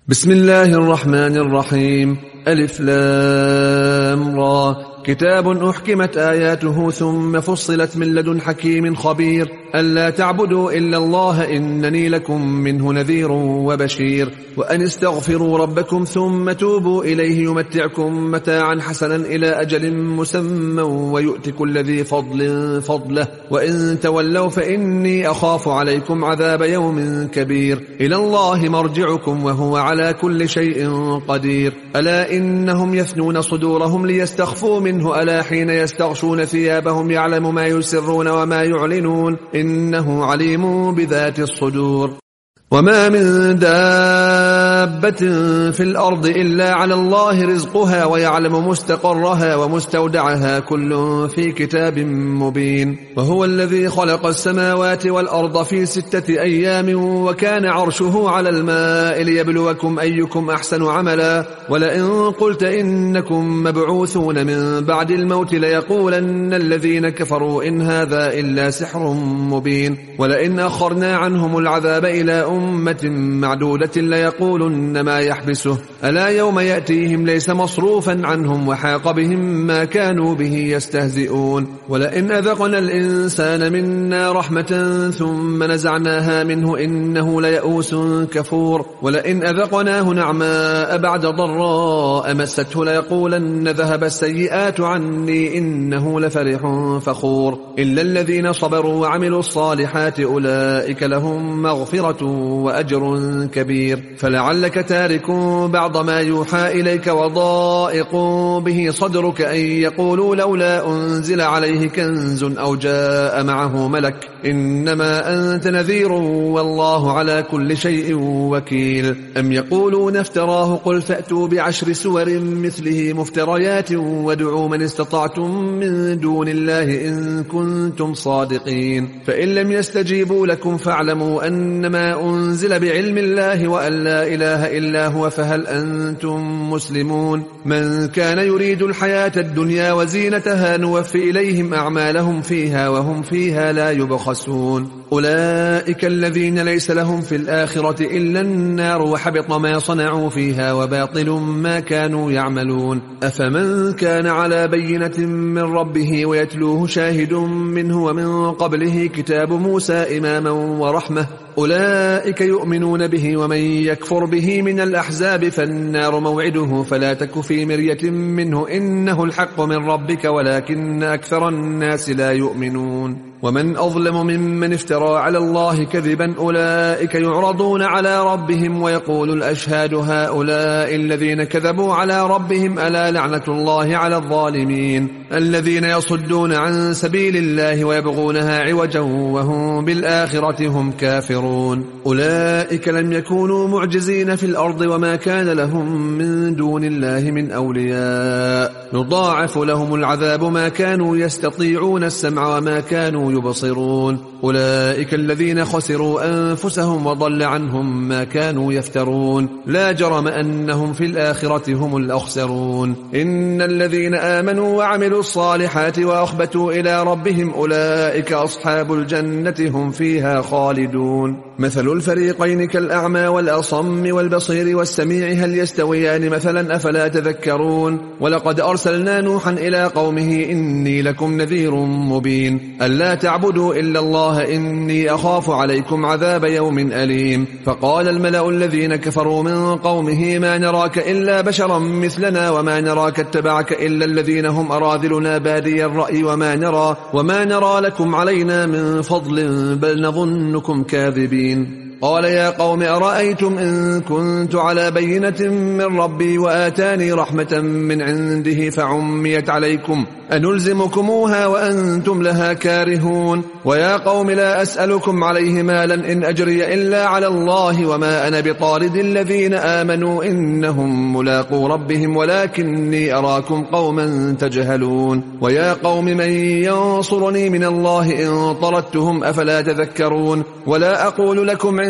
بسم الله الرحمن الرحيم. ألف لام را. كتاب أحكمت آياته ثم فصلت من لدن حكيم خبير ألا تعبدوا إلا الله إنني لكم منه نذير وبشير وأن استغفروا ربكم ثم توبوا إليه يمتعكم متاعا حسنا إلى أجل مسمى ويؤت كل ذي فضل فضله وإن تولوا فإني أخاف عليكم عذاب يوم كبير إلى الله مرجعكم وهو على كل شيء قدير. ألا إنهم يثنون صدورهم ليستخفوا منه ألا حين يستغشون ثيابهم يعلم ما يسرون وما يعلنون إنه عليم بذات الصدور. وما من دابة في الأرض إلا على الله رزقها ويعلم مستقرها ومستودعها كل في كتاب مبين. وهو الذي خلق السماوات والأرض في 6 أيام وكان عرشه على الماء ليبلوكم أيكم أحسن عملا ولئن قلت إنكم مبعوثون من بعد الموت ليقولن الذين كفروا إن هذا إلا سحر مبين. ولئن أخرنا عنهم العذاب إلى أمة معدودة ليقولن ما يحبسه ألا يوم يأتيهم ليس مصروفا عنهم وحاق بهم ما كانوا به يستهزئون. ولئن أذقنا الإنسان منا رحمة ثم نزعناها منه إنه ليئوس كفور. ولئن أذقناه نعماء بعد ضراء مسته ليقولن ذهب السيئات عني إنه لفرح فخور. إلا الذين صبروا وعملوا الصالحات أولئك لهم مغفرة وأجر كبير. فلعلك تارك بعض ما يوحى إليك وضائق به صدرك أن يقولوا لولا أنزل عليه كنز أو جاء معه ملك إنما أنت نذير والله على كل شيء وكيل. أم يقولون افتراه قل فأتوا ب10 سور مثله مفتريات وادعوا من استطعتم من دون الله إن كنتم صادقين. فإن لم يستجيبوا لكم فاعلموا أنما أنزل بعلم الله وأن لا إله إلا هو فهل أنتم مسلمون. من كان يريد الحياة الدنيا وزينتها نوفي إليهم أعمالهم فيها وهم فيها لا يبخسون. أولئك الذين ليس لهم في الآخرة إلا النار وحبط ما صنعوا فيها وباطل ما كانوا يعملون. أفمن كان على بينة من ربه ويتلوه شاهد منه ومن قبله كتاب موسى إماما ورحمة أولئك يؤمنون به ومن يكفر به من الأحزاب فالنار موعده فلا تك في مرية منه إنه الحق من ربك ولكن أكثر الناس لا يؤمنون. ومن أظلم ممن افترى على الله كذبا أولئك يعرضون على ربهم ويقول الأشهاد هؤلاء الذين كذبوا على ربهم ألا لعنة الله على الظالمين الذين يصدون عن سبيل الله ويبغونها عوجا وهم بالآخرة هم كافرون. أولئك لم يكونوا معجزين في الأرض وما كان لهم من دون الله من أولياء يضاعف لهم العذاب ما كانوا يستطيعون السمع وما كانوا يبصرون. أولئك الذين خسروا أنفسهم وضل عنهم ما كانوا يفترون لا جرم أنهم في الآخرة هم الأخسرون. إن الذين آمنوا وعملوا الصالحات وأخبتوا إلى ربهم أولئك أصحاب الجنة هم فيها خالدون. مثل الفريقين كالأعمى والأصم والبصير والسميع هل يستويان مثلا أفلا تذكرون. ولقد أرسلنا نوحا إلى قومه إني لكم نذير مبين ألا تعبدوا إلا الله إني أخاف عليكم عذاب يوم أليم. فقال الملأ الذين كفروا من قومه ما نراك إلا بشرا مثلنا وما نراك اتبعك إلا الذين هم أراذلنا بادي الرأي وما نرى لكم علينا من فضل بل نظنكم كاذبين. قال يا قوم أرأيتم إن كنت على بينة من ربي وآتاني رحمة من عنده فعميت عليكم أنلزمكموها وأنتم لها كارهون. ويا قوم لا أسألكم عليه مالا إن أجري إلا على الله وما أنا بطارد الذين آمنوا إنهم ملاقو ربهم ولكني أراكم قوما تجهلون. ويا قوم من ينصرني من الله إن طردتهم أفلا تذكرون. ولا أقول لكم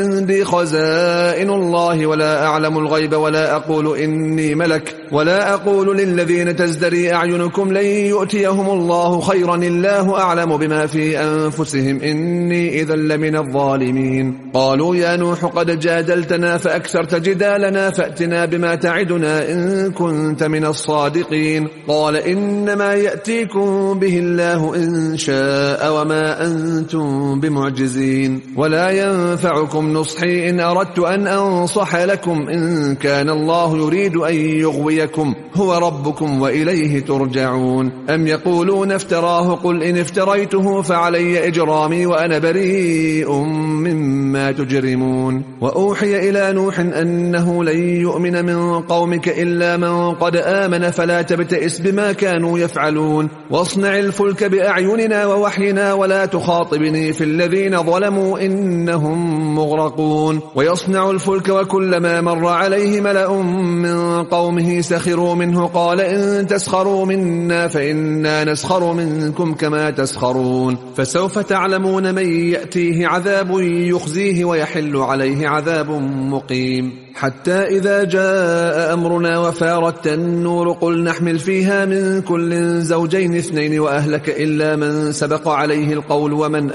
عندي خزائن الله ولا أعلم الغيب ولا أقول إني ملك ولا أقول للذين تزدري أعينكم لن يؤتيهم الله خيرا الله أعلم بما في أنفسهم إني إذا لمن الظالمين. قالوا يا نوح قد جادلتنا فأكثرت جدالنا فأتنا بما تعدنا إن كنت من الصادقين. قال إنما يأتيكم به الله إن شاء وما أنتم بمعجزين ولا ينفعكم نصحي إن أردت أن أنصح لكم إن كان الله يريد أن يغويكم هو ربكم وإليه ترجعون. أم يقولون افتراه قل إن افتريته فعلي إجرامي وأنا بريء مما تجرمون. وأوحي إلى نوح أنه لن يؤمن من قومك إلا من قد آمن فلا تبتئس بما كانوا يفعلون واصنع الفلك بأعيننا ووحينا ولا تخاطبني في الذين ظلموا إنهم مغرقون. ويصنع الفلك وكلما مر عليه ملأ من قومه سخروا منه قال إن تسخروا منا فإنا نسخر منكم كما تسخرون. فسوف تعلمون من يأتيه عذاب يخزيه ويحل عليه عذاب مقيم. حتى إذا جاء أمرنا وفارت النور قل نحمل فيها من كل زوجين اثنين وأهلك إلا من سبق عليه القول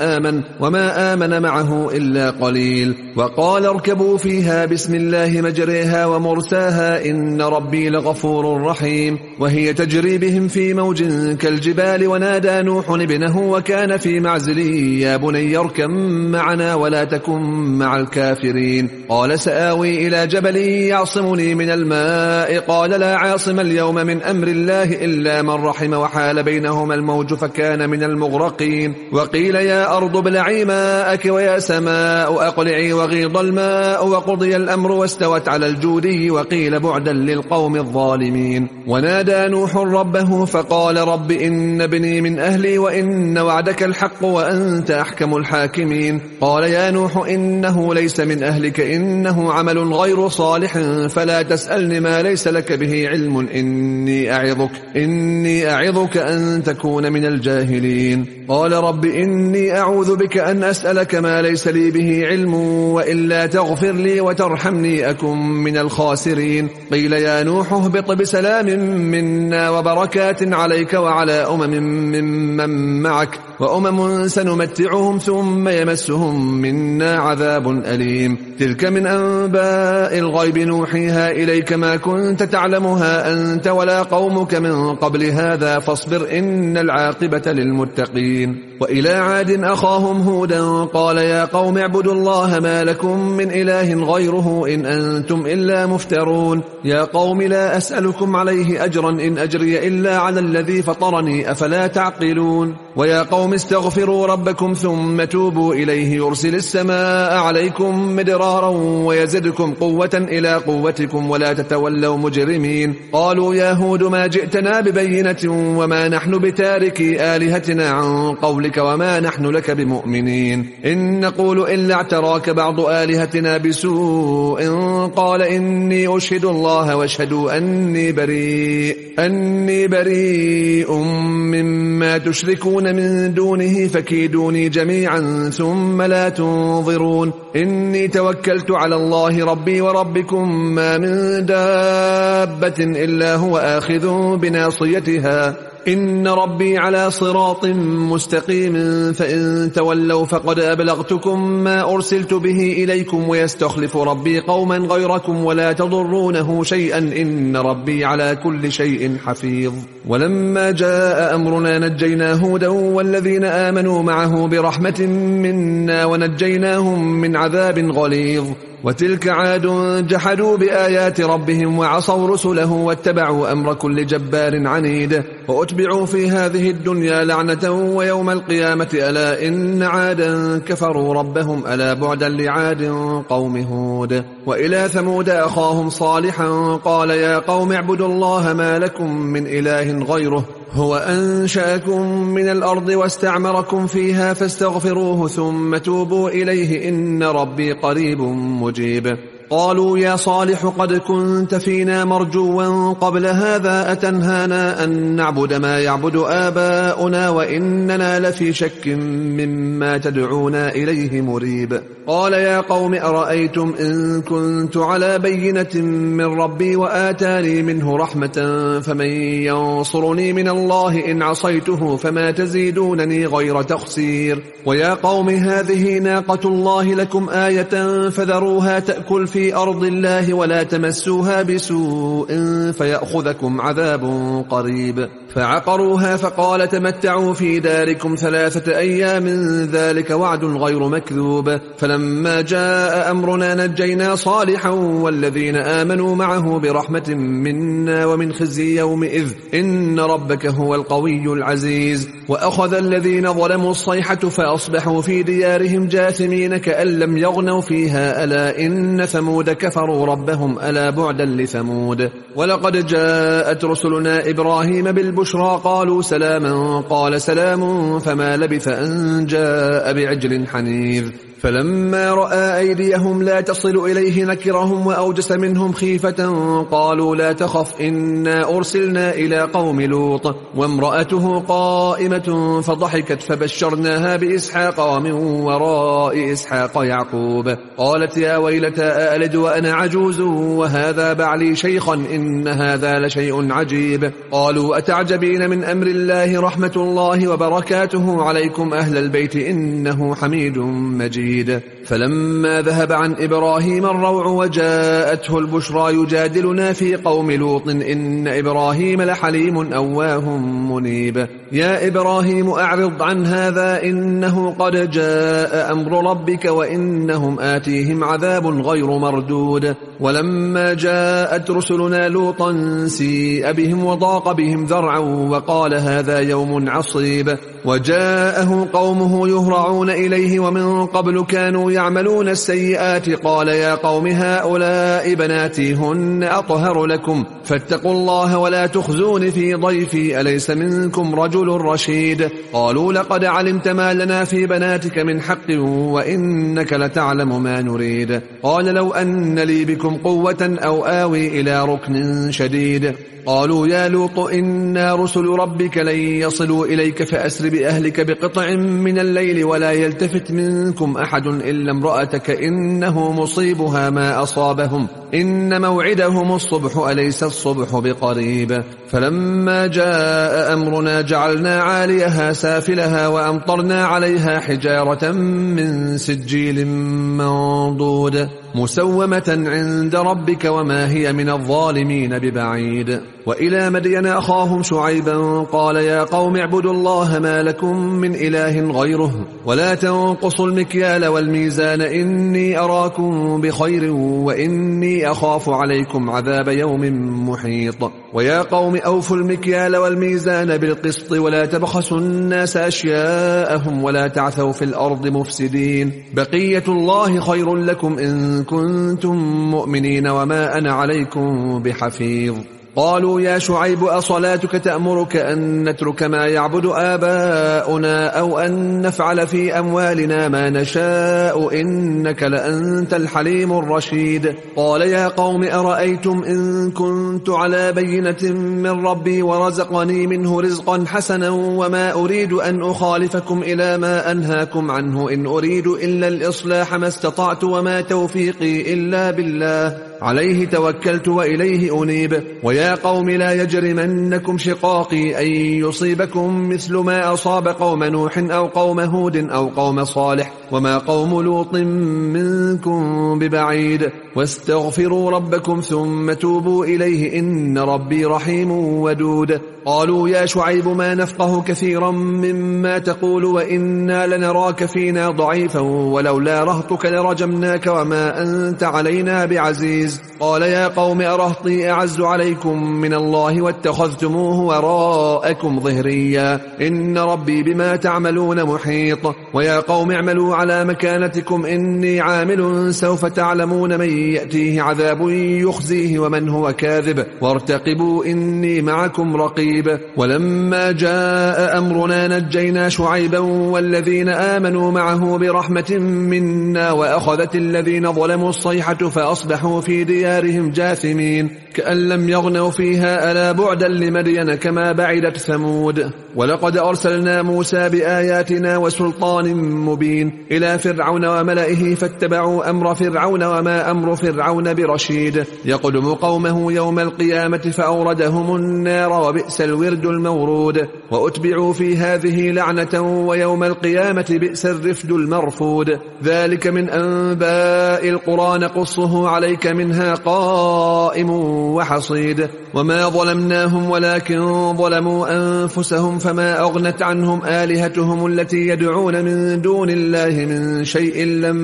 وما آمن معه إلا قليل. وقال اركبوا فيها بسم الله مجريها ومرساها إن ربي لغفور رحيم. وهي تجري بهم في موج كالجبال ونادى نوح ابنه وكان في معزل يا بني اركب معنا ولا تكن مع الكافرين. قال سآوي إلى جبل يعصمني من الماء قال لا عاصم اليوم من أمر الله إلا من رحم وحال بينهما الموج فكان من المغرقين. وقيل يا أرض ابلعي ماءك ويا سماء أقلعي وغيض الماء وقضي الأمر واستوت على الجودي وقيل بعدا للقوم الظالمين. ونادى نوح ربه فقال رب إن ابني من أهلي وإن وعدك الحق وأنت أحكم الحاكمين. قال يا نوح إنه ليس من أهلك إنه عمل غير صالح فلا تسألني ما ليس لك به علم إني أعظك أن تكون من الجاهلين. قال رب إني أعوذ بك أن أسألك ما ليس لي به علم وإلا تغفر لي وترحمني أكن من الخاسرين. قيل يا نوح اهبط بسلام منا وبركات عليك وعلى أمم ممن معك وأمم سنمتعهم ثم يمسهم منا عذاب أليم. تلك من أنباء الغيب نوحيها إليك ما كنت تعلمها أنت ولا قومك من قبل هذا فاصبر إن العاقبة للمتقين. وإلى عاد أخاهم هودا قال يا قوم اعبدوا الله ما لكم من إله غيره إن أنتم إلا مفترون. يا قوم لا أسألكم عليه أجرا إن أجري إلا على الذي فطرني أفلا تعقلون. ويا قوم استغفروا ربكم ثم توبوا إليه يرسل السماء عليكم مدرارا ويزدكم قوة إلى قوتكم ولا تتولوا مجرمين. قالوا يا هود ما جئتنا ببينة وما نحن بتاركي آلهتنا عن قولك وما نحن لك بمؤمنين إن نقول إلا اعتراك بعض آلهتنا بسوء. قال إني أشهد الله واشهدوا أني بريء مما تشركون من دونه فكيدوني جميعا ثم لا تنظرون. إني توكلت على الله ربي وربكم ما من دابة إلا هو آخذ بناصيتها إن ربي على صراط مستقيم. فإن تولوا فقد أبلغتكم ما أرسلت به إليكم ويستخلف ربي قوما غيركم ولا تضرونه شيئا إن ربي على كل شيء حفيظ. ولما جاء أمرنا نجينا هودا والذين آمنوا معه برحمة منا ونجيناهم من عذاب غليظ. وتلك عاد جحدوا بآيات ربهم وعصوا رسله واتبعوا أمر كل جبار عنيد وأتبعوا في هذه الدنيا لعنة ويوم القيامة ألا إن عادا كفروا ربهم ألا بعدا لعاد قوم هود. وإلى ثمود أخاهم صالحا قال يا قوم اعبدوا الله ما لكم من إله غيره هو أنشأكم من الأرض واستعمركم فيها فاستغفروه ثم توبوا إليه إن ربي قريب مجيب. قالوا يا صالح قد كنت فينا مرجوا قبل هذا، أتنهانا أن نعبد ما يعبد آباؤنا وإننا لفي شك مما تدعونا إليه مريب. قال يا قوم أرأيتم إن كنت على بينة من ربي وآتاني منه رحمة فمن ينصرني من الله إن عصيته فما تزيدونني غير تخسير. ويا قوم هذه ناقة الله لكم آية فذروها تأكل في أرض الله ولا تمسوها بسوء فيأخذكم عذاب قريب. فعقروها فقال تمتعوا في داركم 3 أيام ذلك وعد غير مكذوب. فلما جاء أمرنا نجينا صالحا والذين آمنوا معه برحمة منا ومن خزي يومئذ إن ربك هو القوي العزيز. وأخذ الذين ظلموا الصيحة فأصبحوا في ديارهم جاثمين كأن لم يغنوا فيها ألا إن ثمود كفروا ربهم ألا بعدا لثمود. ولقد جاءت رسلنا إبراهيم بالبشرى قالوا سلاما قال سلام فما لبث أن جاء بعجل حنيذ. فلما رأى أيديهم لا تصل إليه نكرهم وأوجس منهم خيفة قالوا لا تخف إنا أرسلنا إلى قوم لوط وامرأته قائمة فضحكت فبشرناها بإسحاق ومن وراء إسحاق يعقوب. قالت يا ويلتى أألد وأنا عجوز وهذا بعلي شيخا إن هذا لشيء عجيب. قالوا أتعجبين من أمر الله رحمة الله وبركاته عليكم أهل البيت إنه حميد مجيد. فلما ذهب عن إبراهيم الروع وجاءته البشرى يجادلنا في قوم لوط إن إبراهيم لحليم أواه منيب. يا إبراهيم أعرض عن هذا إنه قد جاء أمر ربك وإنهم آتيهم عذاب غير مردود. ولما جاءت رسلنا لوطا سيء بهم وضاق بهم ذرعا وقال هذا يوم عصيب. وجاءه قومه يهرعون إليه ومن قبل كانوا يعملون السيئات قال يا قوم هؤلاء بناتي هن أطهر لكم فاتقوا الله ولا تخزون في ضيفي أليس منكم رجل رشيد. قالوا لقد علمت ما لنا في بناتك من حق وإنك لتعلم ما نريد. قال لو أن لي بكم قوة أو آوي إلى ركن شديد. قالوا يا لوط إنا رسل ربك لن يصلوا إليك فأسر بأهلك بقطع من الليل ولا يلتفت منكم أحد إلا امرأتك إنه مصيبها ما أصابهم إن موعدهم الصبح أليس الصبح بقريب. فلما جاء أمرنا جعلنا عاليها سافلها وأمطرنا عليها حجارة من سجيل منضود مسومة عند ربك وما هي من الظالمين ببعيد. وإلى مدين أخاهم شعيبا قال يا قوم اعبدوا الله ما لكم من إله غيره ولا تنقصوا المكيال والميزان إني أراكم بخير وإني أخاف عليكم عذاب يوم محيط. ويا قوم أوفوا المكيال والميزان بالقسط ولا تبخسوا الناس أشياءهم ولا تعثوا في الأرض مفسدين بقية الله خير لكم إن كنتم مؤمنين وما أنا عليكم بحفيظ. قالوا يا شعيب أصلاتك تأمرك أن نترك ما يعبد آباؤنا أو أن نفعل في أموالنا ما نشاء إنك لأنت الحليم الرشيد. قال يا قوم أرأيتم إن كنت على بينة من ربي ورزقني منه رزقا حسنا وما أريد أن أخالفكم إلى ما أنهاكم عنه إن أريد إلا الإصلاح ما استطعت وما توفيقي إلا بالله عليه توكلت وإليه أنيب. ويا قوم لا يجرمنكم شقاقي أن يصيبكم مثل ما أصاب قوم نوح أو قوم هود أو قوم صالح وما قوم لوط منكم ببعيد. واستغفروا ربكم ثم توبوا إليه إن ربي رحيم ودود. قالوا يا شعيب ما نفقه كثيرا مما تقول وإنا لنراك فينا ضعيفا ولولا رهطك لرجمناك وما أنت علينا بعزيز. قال يا قوم أرهطي أعز عليكم من الله واتخذتموه وراءكم ظهريا إن ربي بما تعملون محيط. ويا قوم اعملوا على مكانتكم إني عامل سوف تعلمون من يأتيه عذاب يخزيه ومن هو كاذب وارتقبوا إني معكم رقيب. ولما جاء أمرنا نجينا شعيبا والذين آمنوا معه برحمة منا وأخذت الذين ظلموا الصيحة فأصبحوا في ديارهم جاثمين كأن لم يغنوا فيها ألا بعدا لمدين كما بعدت ثمود. ولقد أرسلنا موسى بآياتنا وسلطان مبين إلى فرعون وملئه فاتبعوا أمر فرعون وما أمر فرعون برشيد يقدم قومه يوم القيامة فأوردهم النار وبئس الورد المورود. وأتبعوا في هذه لعنة ويوم القيامة بئس الرفد المرفود. ذلك من أنباء القرى نقصه عليك منها قائم وحصيد. وما ظلمناهم ولكن ظلموا أنفسهم فما أغنت عنهم آلهتهم التي يدعون من دون الله من شيء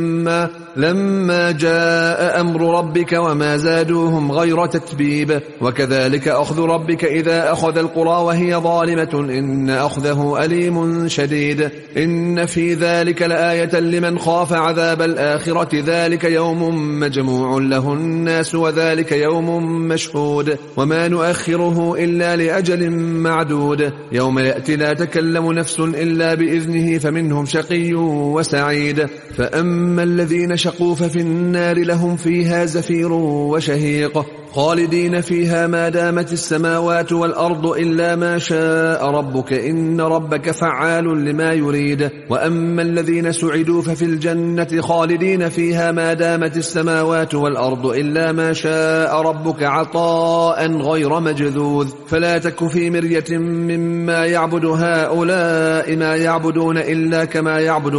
لما جاء أمر ربك وما زادوهم غير تتبيب. وكذلك أخذ ربك إذا أخذ القرى وهي ظالمة إن أخذه أليم شديد. إن في ذلك لآية لمن خاف عذاب الآخرة ذلك يوم مجموع له الناس وذلك يوم مشهود. وما نؤخره إلا لأجل معدود يوم يأتي لا تكلم نفس إلا بإذنه فمنهم شقي وسعيد. فأما الذين شقوا ففي النار لهم فيها زفير وشهيق خالدين فيها ما دامت السماوات والأرض إلا ما شاء ربك إن ربك فعال لما يريد. وأما الذين سعدوا ففي الجنة خالدين فيها ما دامت السماوات والأرض إلا ما شاء ربك عطاء غير مجذوذ. فلا تك في مرية مما يعبد هؤلاء ما يعبدون إلا كما يعبد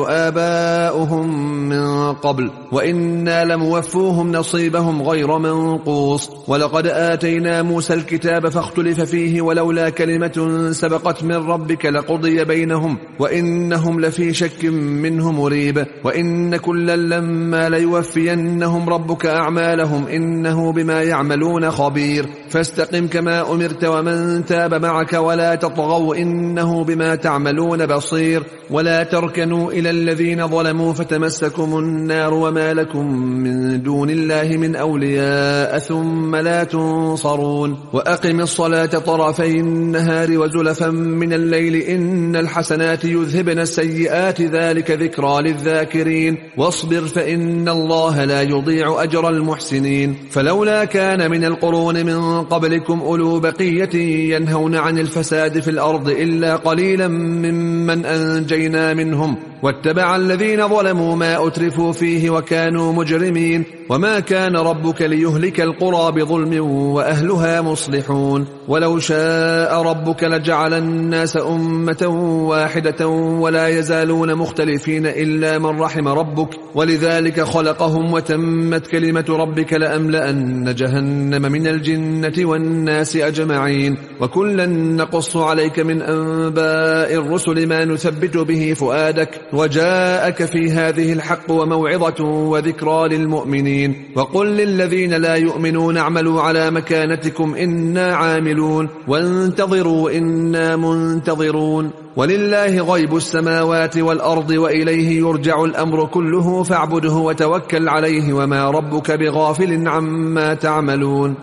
آباؤهم من قبل وإنا لموفوهم نصيبهم غير منقوص. ولقد آتينا موسى الكتاب فاختلف فيه ولولا كلمة سبقت من ربك لقضي بينهم وإنهم لفي شك منه مريب. وإن كلا لما ليوفينهم ربك أعمالهم إنه بما يعملون خبير. فاستقم كما أمرت ومن تاب معك ولا تطغوا إنه بما تعملون بصير. ولا تركنوا إلى الذين ظلموا فتمسكم النار وما لكم من دون الله من أولياء ثم لا تنصرون. وأقم الصلاة طرفي النهار وزلفا من الليل إن الحسنات يذهبن السيئات ذلك ذكرى للذاكرين. واصبر فإن الله لا يضيع أجر المحسنين. فلولا كان من القرون من قبلكم أولو بقية ينهون عن الفساد في الأرض إلا قليلا ممن أنجينا منهم واتبع الذين ظلموا ما أترفوا فيه وكانوا مجرمين. وما كان ربك ليهلك القرى بظلم وأهلها مصلحون. ولو شاء ربك لجعل الناس أمة واحدة ولا يزالون مختلفين إلا من رحم ربك ولذلك خلقهم وتمت كلمة ربك لأملأن جهنم من الجنة والناس أجمعين. وكلا نقص عليك من أنباء الرسل ما نثبت به فؤادك وجاءك في هذه الحق وموعظة وذكرى للمؤمنين. وقل للذين لا يؤمنون اعملوا على مكانتكم إنا عاملون وانتظروا إنا منتظرون. ولله غيب السماوات والأرض وإليه يرجع الأمر كله فاعبده وتوكل عليه وما ربك بغافل عما تعملون.